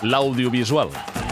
l'audiovisual.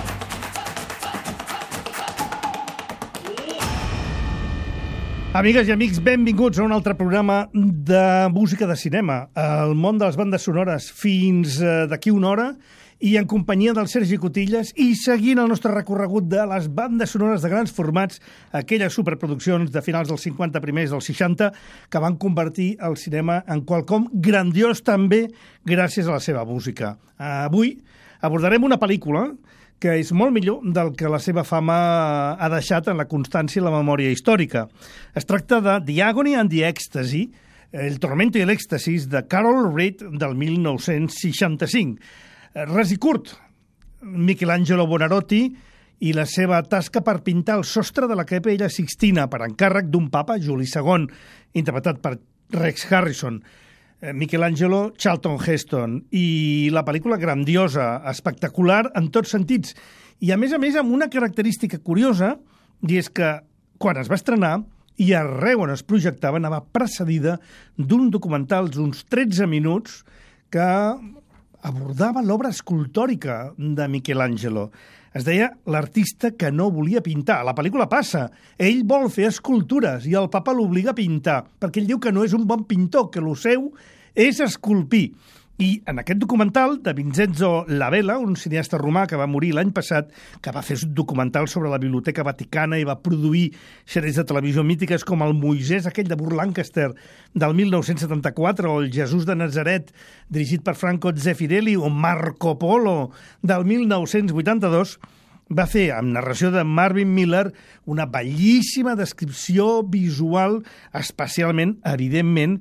Amigues i amics, benvinguts a un altre programa de música de cinema. El món de les bandes sonores fins d'aquí una hora i en companyia del Sergi Cotillas i seguint el nostre recorregut de les bandes sonores de grans formats, aquelles superproduccions de finals dels 50, primers dels 60, que van convertir el cinema en quelcom grandiós també gràcies a la seva música. Avui abordarem una pel·lícula que és molt millor del que la seva fama ha deixat en la constància i la memòria històrica. Es tracta de The Agony and the Ecstasy, El tormento i l'èxtasis, de Carol Reed, del 1965. Res i curt, Michelangelo Buonarroti i la seva tasca per pintar el sostre de la Capella Sixtina per encàrrec d'un papa, Juli II, interpretat per Rex Harrison. Michelangelo, Charlton Heston, i la pel·lícula grandiosa, espectacular en tots sentits, i a més amb una característica curiosa, i és que quan es va estrenar i arreu on es projectava anava precedida d'un documental d'uns 13 minuts que abordava l'obra escultòrica de Michelangelo. Es deia L'artista que no volia pintar. La pel·lícula passa. Ell vol fer escultures i el papa l'obliga a pintar, perquè ell diu que no és un bon pintor, que el seu és esculpir. I en aquest documental de Vincenzo Lavella, un cineasta romà que va morir l'any passat, que va fer un documental sobre la Biblioteca Vaticana i va produir sèries de televisió mítiques com el Moisès, aquell de Burt Lancaster, del 1974, o el Jesús de Nazaret, dirigit per Franco Zeffirelli, o Marco Polo, del 1982, va fer, amb narració de Marvin Miller, una bellíssima descripció visual, especialment, evidentment,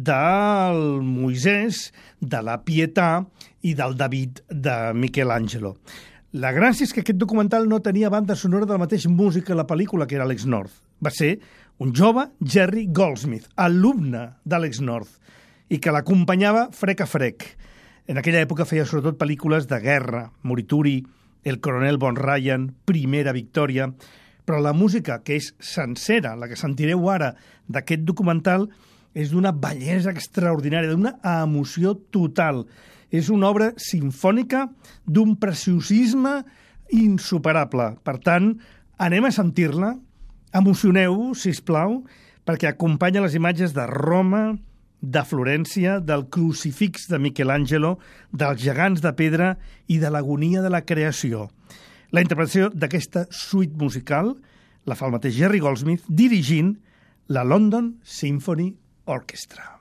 del Moisès, de la Pietà i del David de Michelangelo. La gràcia és que aquest documental no tenia banda sonora del mateix músic que la pel·lícula, que era Alex North. Va ser un jove Jerry Goldsmith, alumne d'Alex North, i que l'acompanyava frec a frec. En aquella època feia sobretot pel·lícules de guerra, Morituri, El coronel Von Ryan, Primera Victòria, però la música, que és sencera, la que sentireu ara d'aquest documental, és d'una bellesa extraordinària, d'una emoció total. És una obra simfònica d'un preciosisme insuperable. Per tant, anem a sentir-la, emocioneu-vos, sisplau, perquè acompanya les imatges de Roma, de Florència, del crucifix de Michelangelo, dels gegants de pedra i de l'agonia de la creació. La interpretació d'aquesta suite musical la fa el mateix Jerry Goldsmith dirigint la London Symphony Orchestra.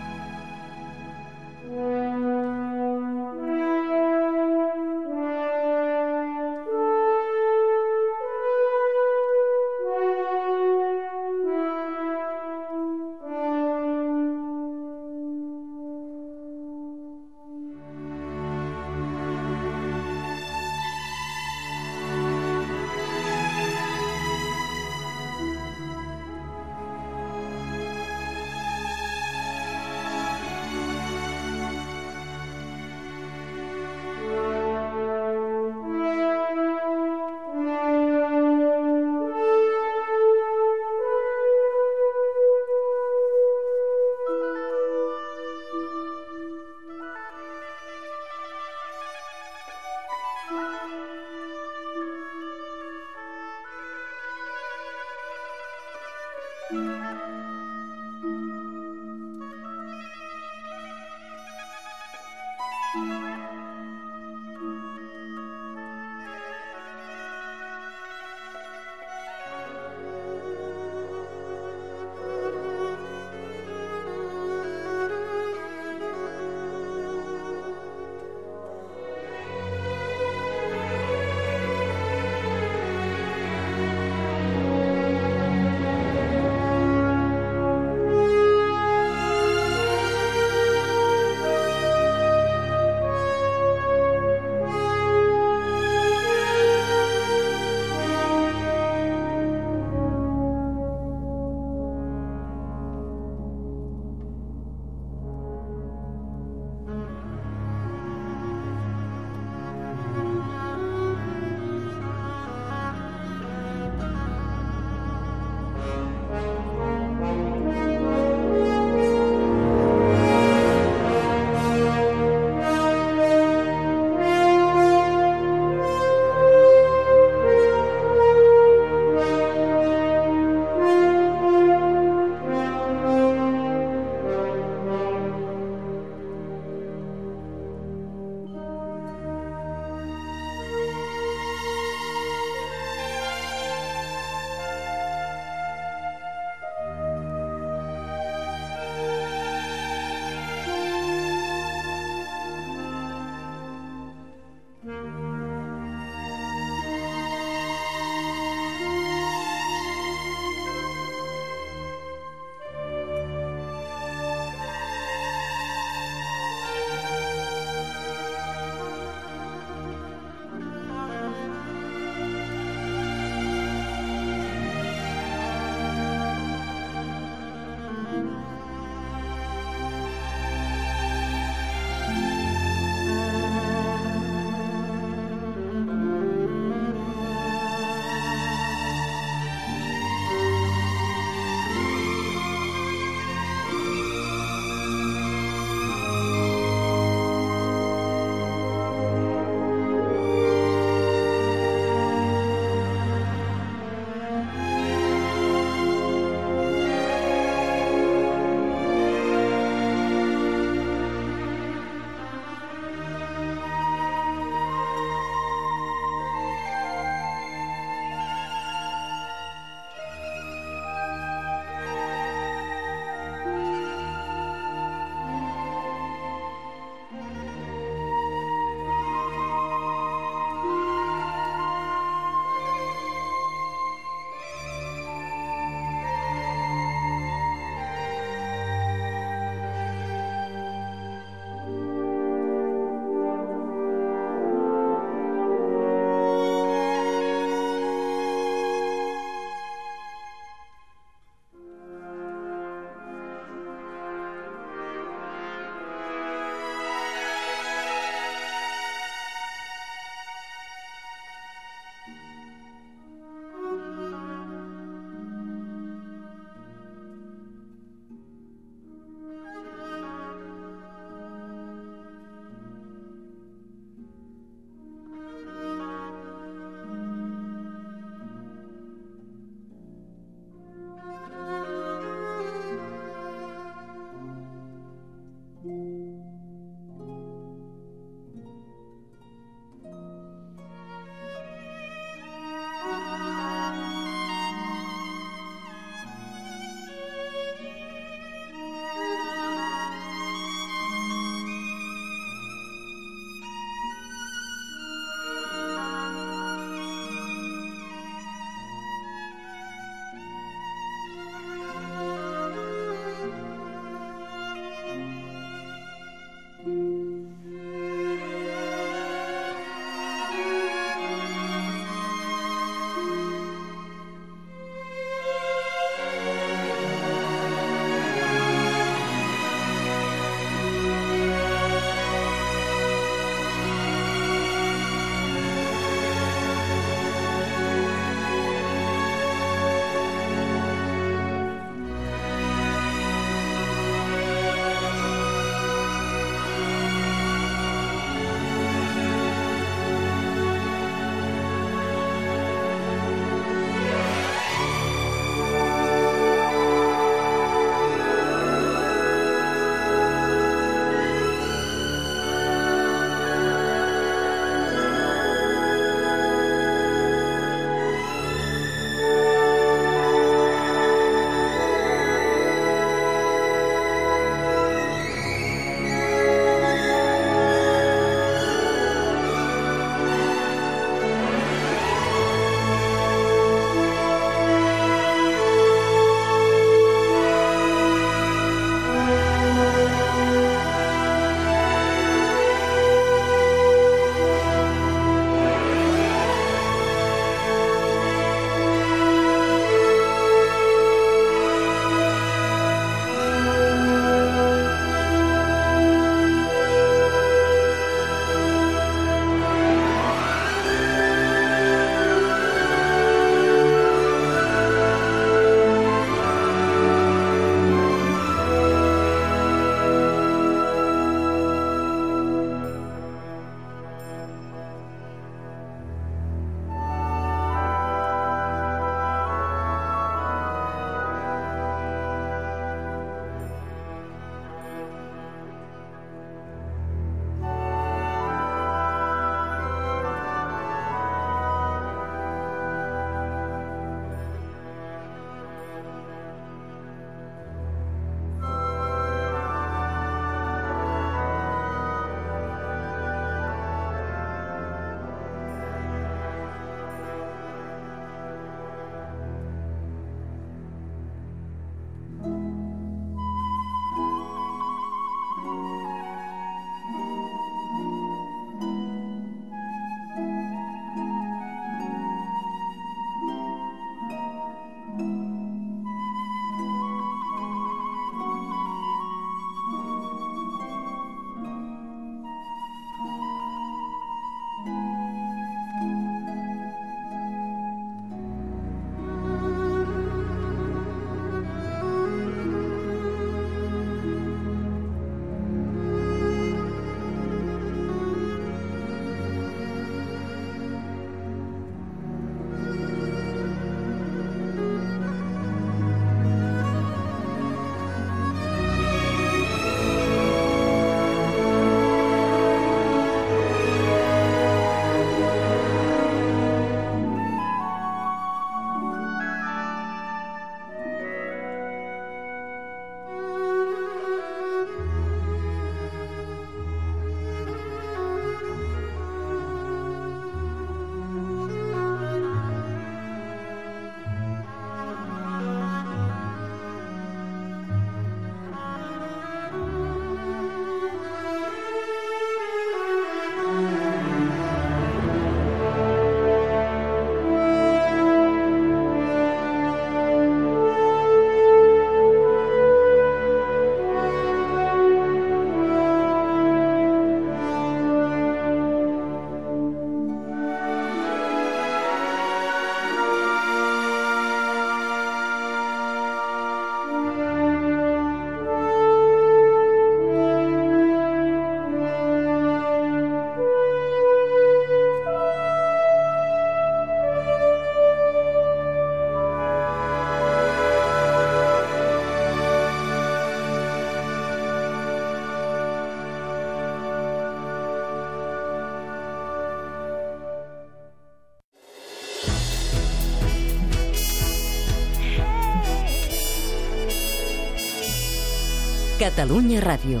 Catalunya Ràdio.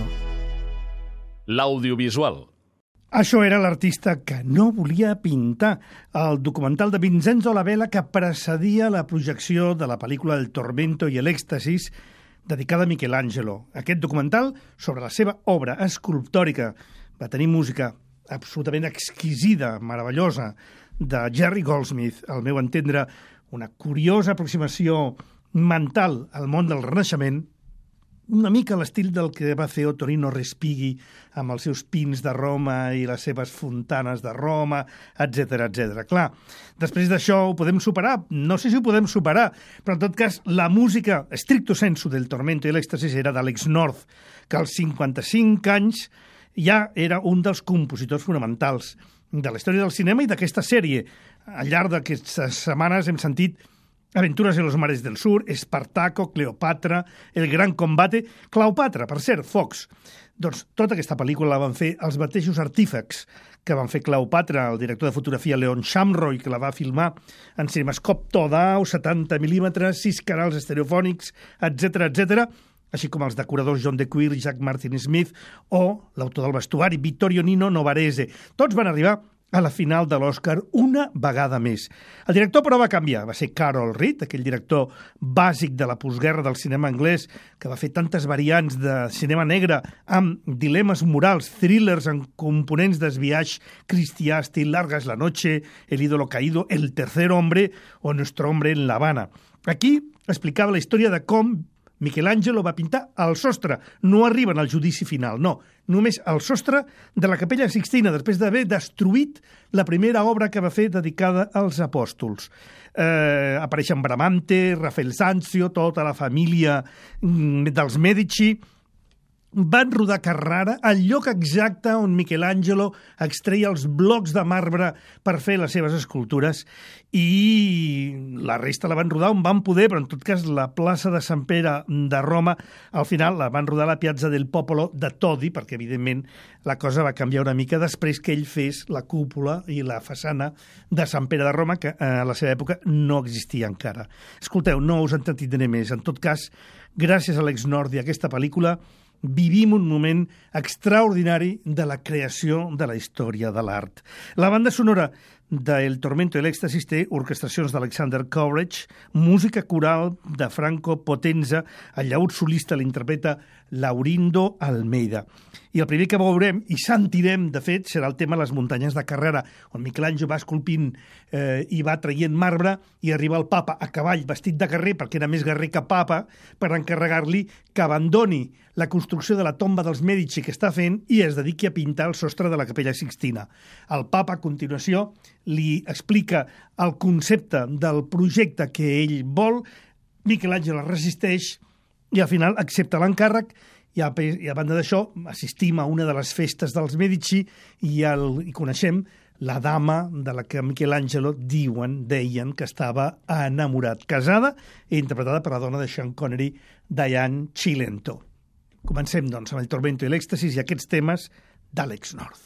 L'audiovisual. Això era l'artista que no volia pintar, el documental de Vincenzo La Vela que precedia la projecció de la pel·lícula El Tormento i l'Èxtasis, dedicada a Michelangelo. Aquest documental, sobre la seva obra escultòrica, va tenir música absolutament exquisida, meravellosa, de Jerry Goldsmith, al meu entendre, una curiosa aproximació mental al món del Renaixement, una mica a l'estil del que va fer Ottorino Respighi amb els seus pins de Roma i les seves fontanes de Roma, etc etc. Clar, després d'això ho podem superar? No sé si ho podem superar, però en tot cas la música stricto sensu del Tormento i l'Èxtasis era d'Alex North, que als 55 anys ja era un dels compositors fonamentals de la història del cinema i d'aquesta sèrie. Al llarg d'aquestes setmanes hem sentit Aventuras en los mares del sur, Espartaco, Cleopatra, El gran combate... Cleopatra, per cert, Fox. Doncs tota aquesta pel·lícula la van fer els mateixos artífecs que van fer Cleopatra, el director de fotografia Leon Shamroy, que la va filmar en cinemascop Todau, 70 mil·límetres, 6 canals estereofònics, etc etc, així com els decoradors John DeQuir i Jack Martin Smith o l'autor del vestuari Vittorio Nino Novarese. Tots van arribar a la final de l'Oscar una vegada més. El director, però, va canviar. Va ser Carol Reed, aquell director bàsic de la postguerra del cinema anglès, que va fer tantes variants de cinema negre amb dilemes morals, thrillers amb components d'esbiaix cristià, estil Larga es la noche, El ídolo caído, El tercer hombre o Nuestro hombre en La Habana. Aquí explicava la història de com Michelangelo va pintar al sostre. No arriben al judici final, no. Només al sostre de la Capella Sixtina, després d'haver destruït la primera obra que va fer dedicada als apòstols. Apareixen Bramante, Rafael Sanzio, tota la família dels Medici. Van rodar Carrara, al lloc exacte on Michelangelo extreia els blocs de marbre per fer les seves escultures, i la resta la van rodar on van poder, però en tot cas la plaça de Sant Pere de Roma al final la van rodar a la Piazza del Popolo de Todi, perquè evidentment la cosa va canviar una mica després que ell fes la cúpula i la façana de Sant Pere de Roma, que a la seva època no existia encara. Escolteu, no us entretinaré més. En tot cas, gràcies a Alex North i a aquesta pel·lícula vivim un moment extraordinari de la creació de la història de l'art. La banda sonora del Tormento i l'Èxtasis té orquestracions d'Alexander Courage, música coral de Franco Potenza, el llaüt solista l'interpreta Laurindo Almeida. I el primer que veurem i sentirem, de fet, serà el tema Les muntanyes de Carrara, on Michelangelo va esculpint i va traient marbre i arriba el papa a cavall vestit de guerrer, perquè era més guerrer que papa, per encarregar-li que abandoni la construcció de la tomba dels Medici que està fent i es dediqui a pintar el sostre de la Capella Sixtina. El papa, a continuació, li explica el concepte del projecte que ell vol, Michelangelo resisteix i al final accepta l'encàrrec i a banda d'això assistim a una de les festes dels Medici i coneixem la dama de la que Michelangelo deien que estava enamorat, casada i interpretada per la dona de Sean Connery, Diane Cilento. Comencem, doncs, amb El Tormento i l'Èxtasis i aquests temes d'Alex North.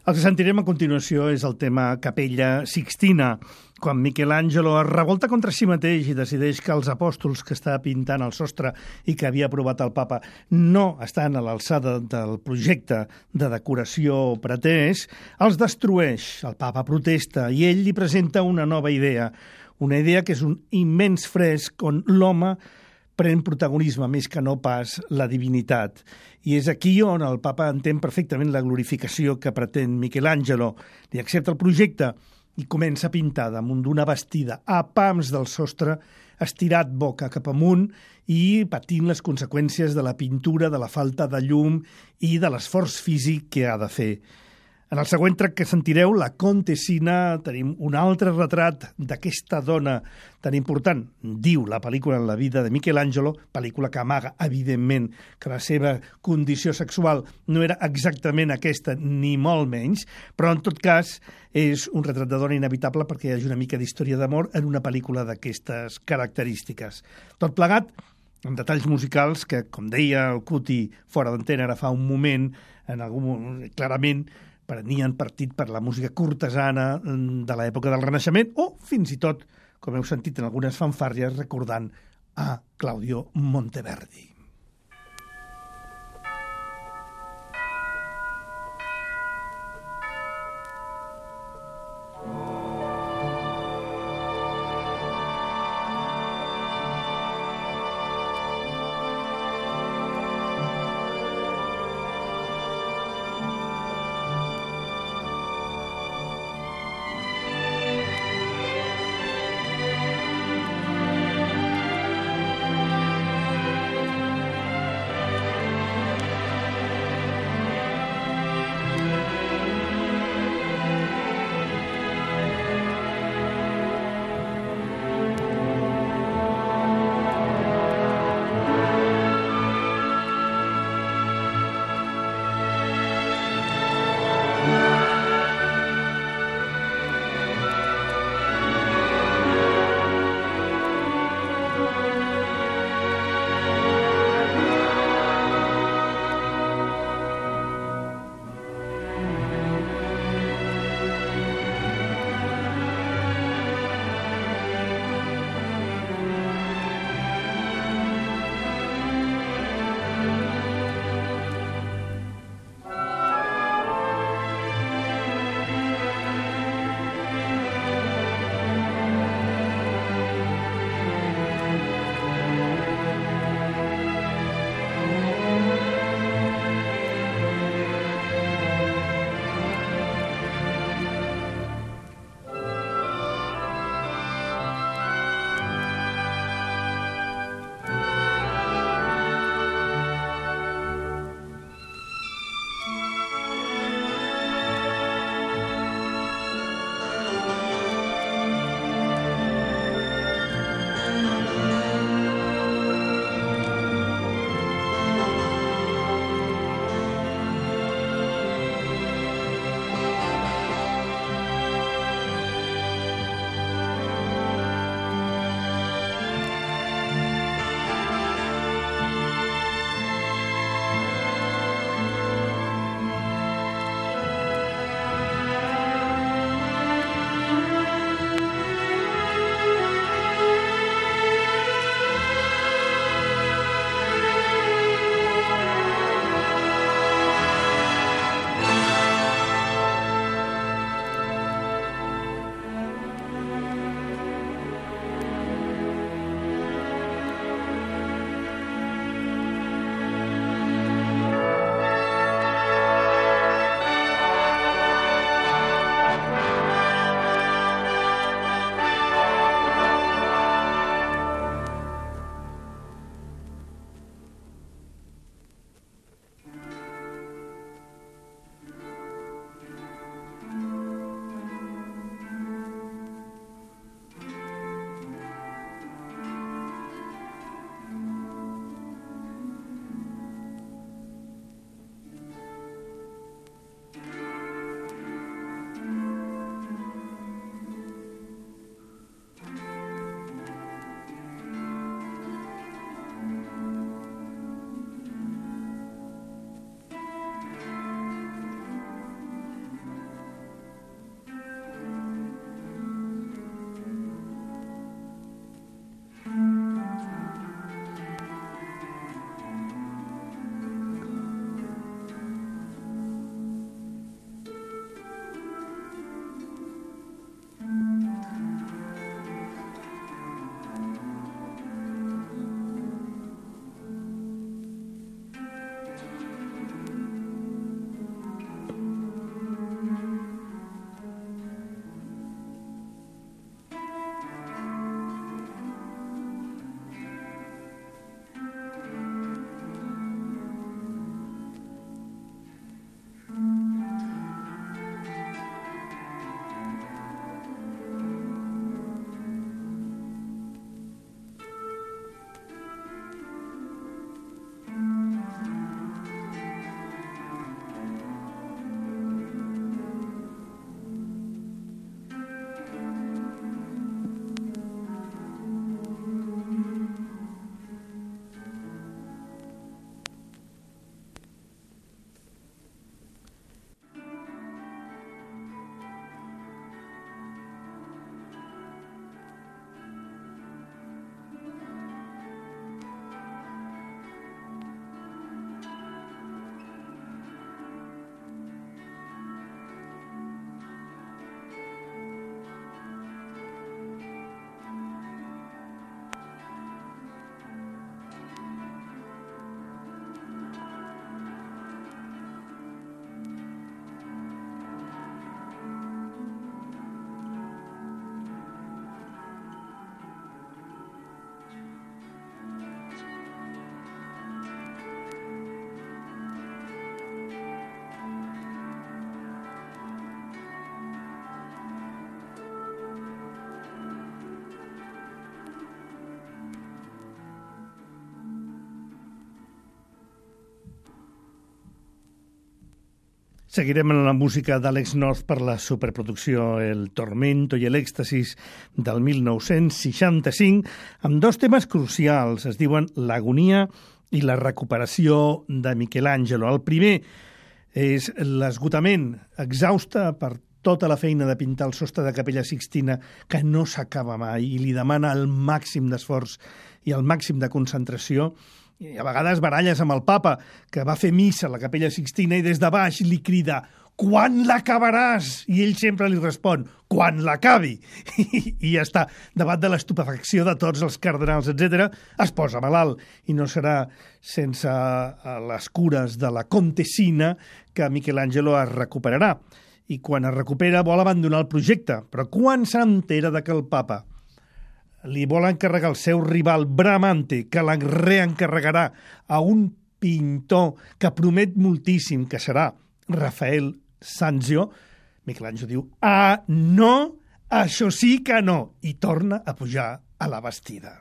El que sentirem a continuació és el tema Capella Sixtina, quan Michelangelo es revolta contra si mateix i decideix que els apòstols que està pintant al sostre i que havia aprovat el papa no estan a l'alçada del projecte de decoració pretès, els destrueix. El papa protesta i ell li presenta una nova idea que és un immens fresc on l'home pren protagonisme més que no pas la divinitat. I és aquí on el papa entén perfectament la glorificació que pretén Michelangelo. Li accepta el projecte i comença a pintar damunt d'una bastida a pams del sostre, estirat boca cap amunt i patint les conseqüències de la pintura, de la falta de llum i de l'esforç físic que ha de fer. En el següent track que sentireu, La Contessina, tenim un altre retrat d'aquesta dona tan important. Diu la pel·lícula en la vida de Michelangelo, pel·lícula que amaga, evidentment, que la seva condició sexual no era exactament aquesta, ni molt menys, però en tot cas és un retrat de dona inevitable perquè hi hagi una mica d'història d'amor en una pel·lícula d'aquestes característiques. Tot plegat, amb detalls musicals que, com deia el Cuti fora d'antena ara fa un moment, en algun moment, clarament, prenien partit per la música cortesana de l'època del Renaixement o, fins i tot, com heu sentit en algunes fanfàrries, recordant a Claudio Monteverdi. Seguirem en la música d'Àlex North per la superproducció El Tormento i l'Èxtasis del 1965, amb dos temes crucials, es diuen L'agonia i la recuperació de Michelangelo. El primer és l'esgotament, exhausta per tota la feina de pintar el sostre de Capella Sixtina, que no s'acaba mai, i li demana el màxim d'esforç i el màxim de concentració. I a vegades baralles amb el papa, que va fer missa a la Capella Sixtina i des de baix li crida «Quan l'acabaràs?» I ell sempre li respon «Quan l'acabi?» I ja està. Davant de l'estupefacció de tots els cardenals, etc., es posa malalt. I no serà sense les cures de la contessina que Michelangelo es recuperarà. I quan es recupera vol abandonar el projecte. Però quan s'entera que el papa li vol encarregar el seu rival Bramante, que la reencarregarà a un pintor que promet moltíssim, que serà Rafael Sanzio, Michelangelo diu «Ah, no, això sí que no!» i torna a pujar a la bastida.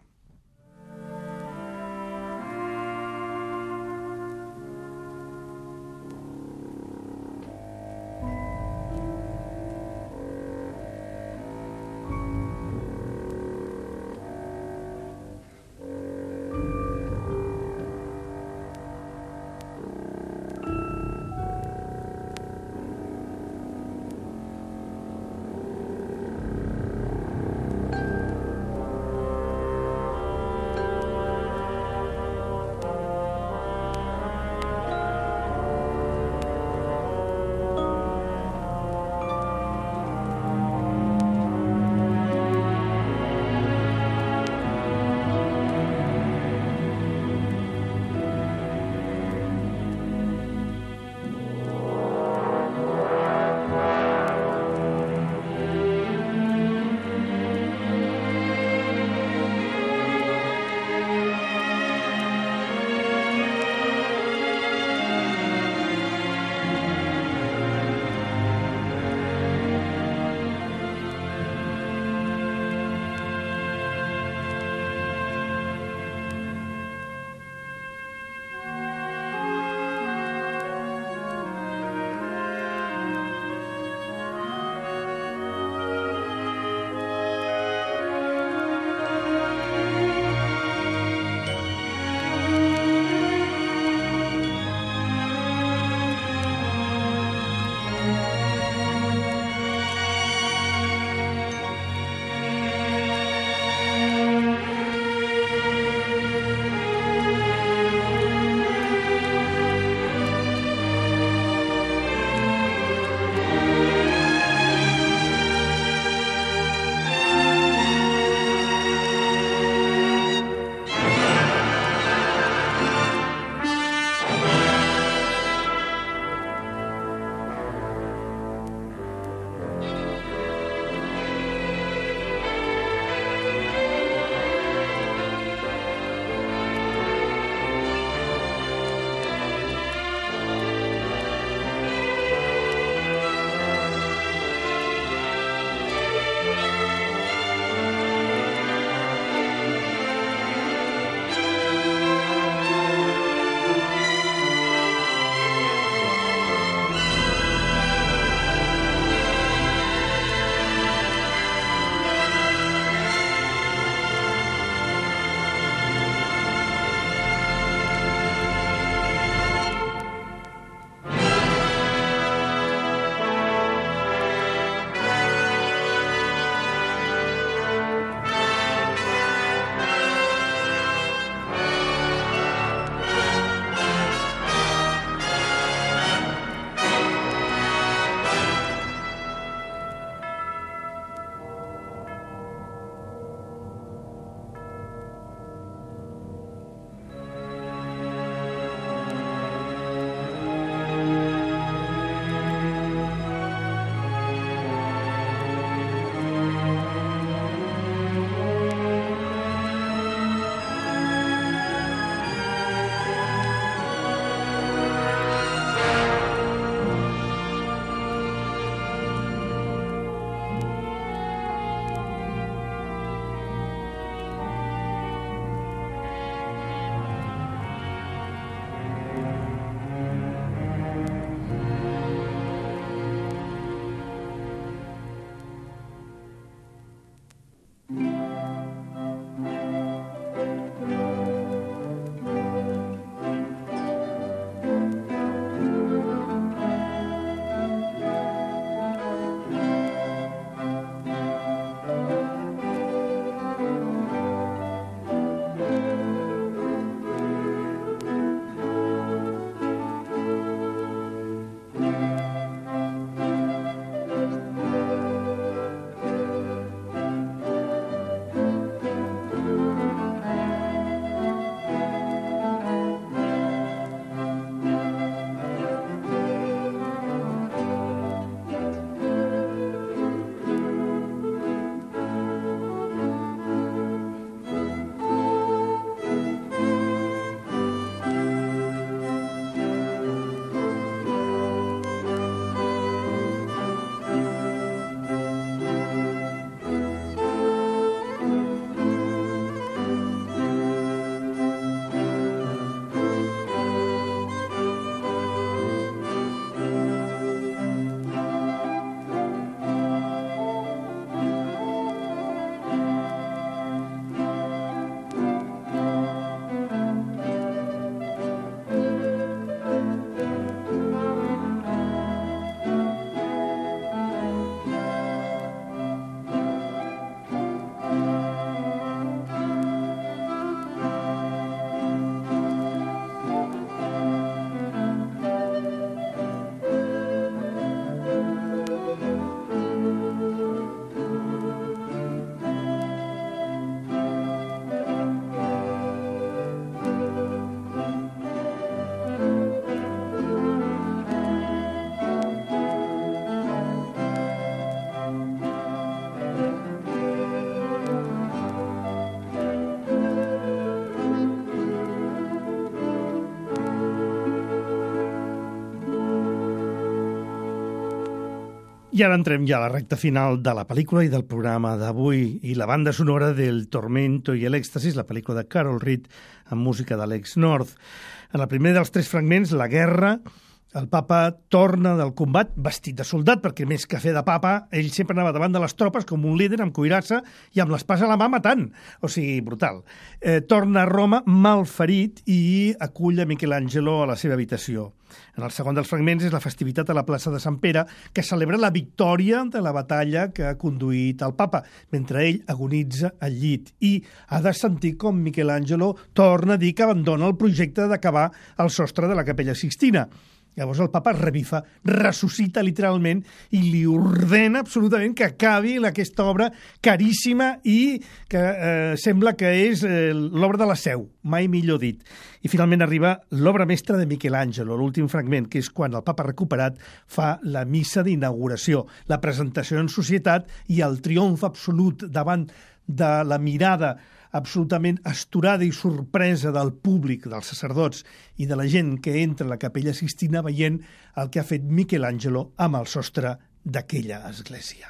I ara entrem ja a la recta final de la pel·lícula i del programa d'avui i la banda sonora del Tormento i l'Èxtasis, la pel·lícula de Carol Reed amb música d'Alex North. En el primer dels 3 fragments, la guerra, el papa torna del combat vestit de soldat, perquè més que fer de papa, ell sempre anava davant de les tropes com un líder amb cuirassa i amb l'espasa a la mà matant. O sigui, brutal. Torna a Roma malferit i acull a Michelangelo a la seva habitació. En el segon dels fragments és la festivitat a la plaça de Sant Pere, que celebra la victòria de la batalla que ha conduït el papa, mentre ell agonitza al llit. I ha de sentir com Michelangelo torna a dir que abandona el projecte d'acabar el sostre de la Capella Sixtina. Llavors el papa revifa, ressuscita literalment i li ordena absolutament que acabi aquesta obra caríssima i que sembla que és l'obra de la Seu, mai millor dit. I finalment arriba l'obra mestra de Michelangelo, l'últim fragment, que és quan el papa recuperat fa la missa d'inauguració, la presentació en societat i el triomf absolut davant de la mirada absolutament astorada i sorpresa del públic, dels sacerdots i de la gent que entra a la Capella Sixtina veient el que ha fet Michelangelo amb el sostre d'aquella església.